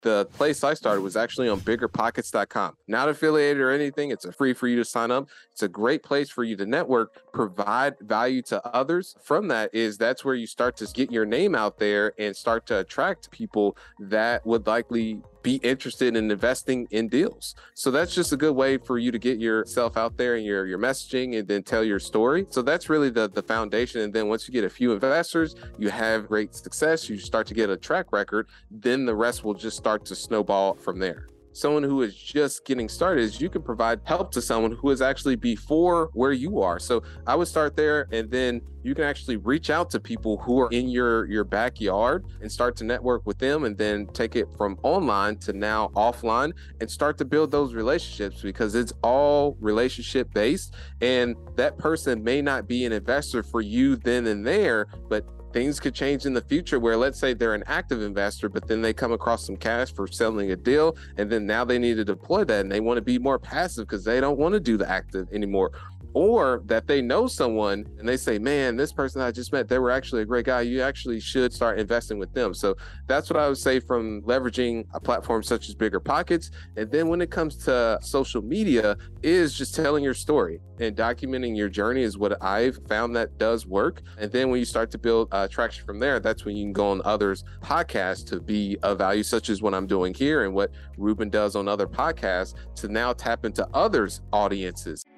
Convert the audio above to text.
The place I started was actually on biggerpockets.com. Not affiliated or anything. It's free for you to sign up. It's a great place for you to network, provide value to others. From that's where you start to get your name out there and start to attract people that would likely be interested in investing in deals. So that's just a good way for you to get yourself out there and your messaging and then tell your story. So that's really the foundation. And then once you get a few investors, you have great success, you start to get a track record, then the rest will just start to snowball from there. Someone who is just getting started is you can provide help to someone who is actually before where you are. So I would start there, and then you can actually reach out to people who are in your backyard and start to network with them, and then take it from online to now offline and start to build those relationships, because it's all relationship based. And that person may not be an investor for you then and there, but things could change in the future where, let's say they're an active investor, but then they come across some cash for selling a deal, and then now they need to deploy that and they want to be more passive because they don't want to do the active anymore. Or that they know someone and they say, man, this person I just met, they were actually a great guy. You actually should start investing with them. So that's what I would say from leveraging a platform such as BiggerPockets. And then when it comes to social media, is just telling your story and documenting your journey is what I've found that does work. And then when you start to build traction from there, that's when you can go on others' podcasts to be of value, such as what I'm doing here and what Ruben does on other podcasts, to now tap into others' audiences.